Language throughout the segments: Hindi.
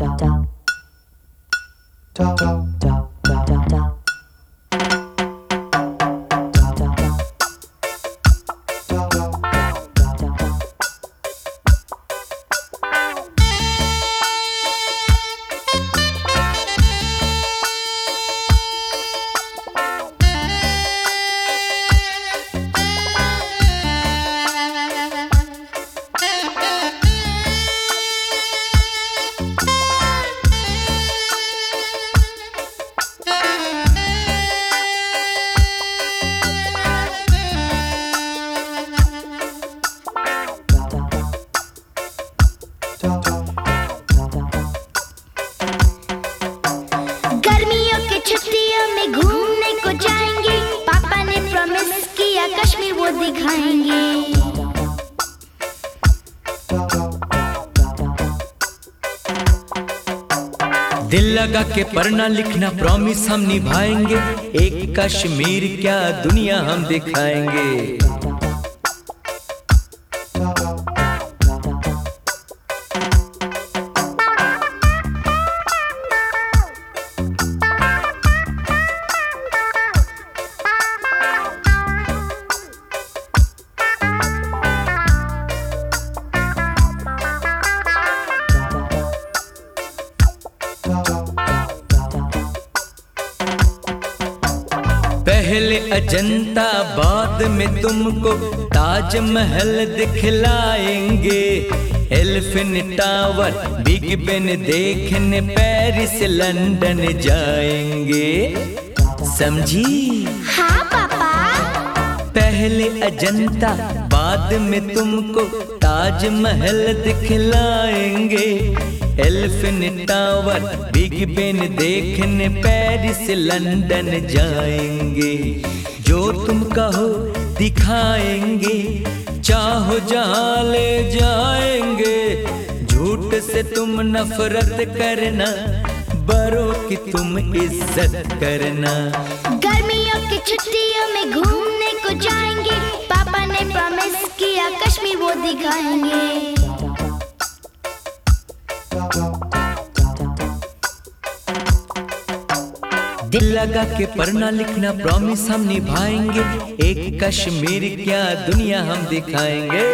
गर्मियों की छुट्टियों में घूमने को जाएंगे, पापा ने प्रॉमिस किया कश्मीर वो दिखाएंगे। दिल लगा के पढ़ना लिखना प्रॉमिस हम निभाएंगे, एक कश्मीर क्या दुनिया हम दिखाएंगे। पहले अजंता बाद में तुमको ताजमहल दिखलाएंगे, एलिफेंट टावर बिग बेन देखने पेरिस लंदन जाएंगे। समझी? हाँ पापा। पहले अजंता बाद में तुमको ताजमहल दिखलाएंगे, एलिफेंट टावर बिग बेन देखने पेरिस लंदन जाएंगे। जो तुम कहो दिखाएंगे, चाहो जहां ले जाएंगे। झूठ से तुम नफरत करना, बड़ों की तुम इज्जत करना। गर्मियों की छुट्टियों में घूमने को जाएंगे, पापा ने प्रॉमिस किया कश्मीर वो दिखाएंगे। दिल लगा के पढ़ना लिखना प्रॉमिस हम निभाएंगे, एक कश्मीर क्या दुनिया हम दिखाएंगे।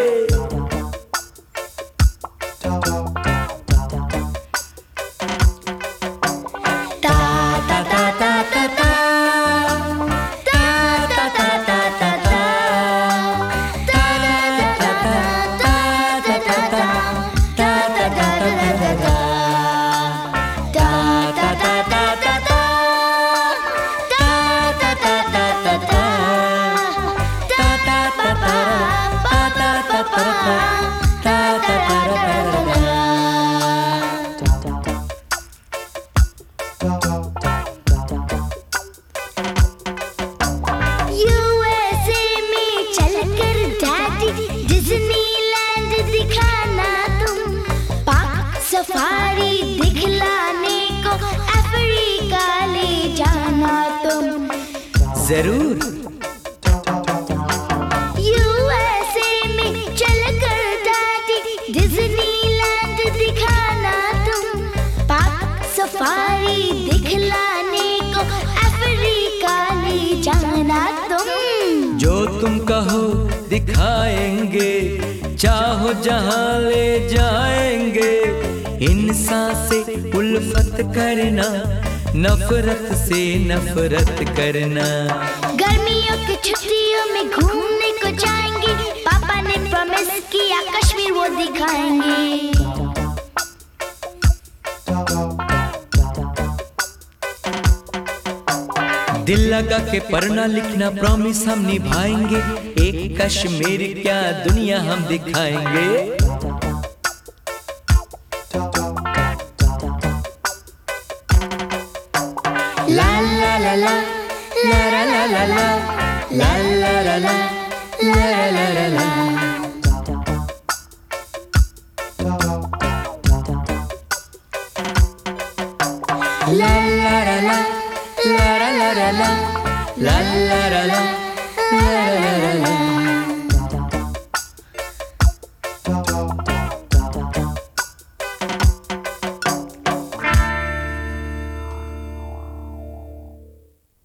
सफारी दिखलाने को अफ्रीका ले जाना तुम। जरूर। यूएसए में चलकर दादी डिज्नीलैंड दिखाना तुम। पाक सफारी दिखलाने को अफ्रीका ले जाना तुम। जो तुम कहो दिखाएंगे, चाहो जहां ले जाएंगे। इंसान से उल्फत करना, नफरत से नफरत करना। गर्मियों की छुट्टियों में घूमने को जाएंगे, पापा ने प्रॉमिस किया कश्मीर वो दिखाएंगे। दिल लगा के पढ़ना लिखना प्रॉमिस हम निभाएंगे, एक कश्मीर क्या दुनिया हम दिखाएंगे। ला ला ला ला ला ला ला ला ला ला ला ला ला ला ला ला। La la la la la la la la la la la la la la la la la.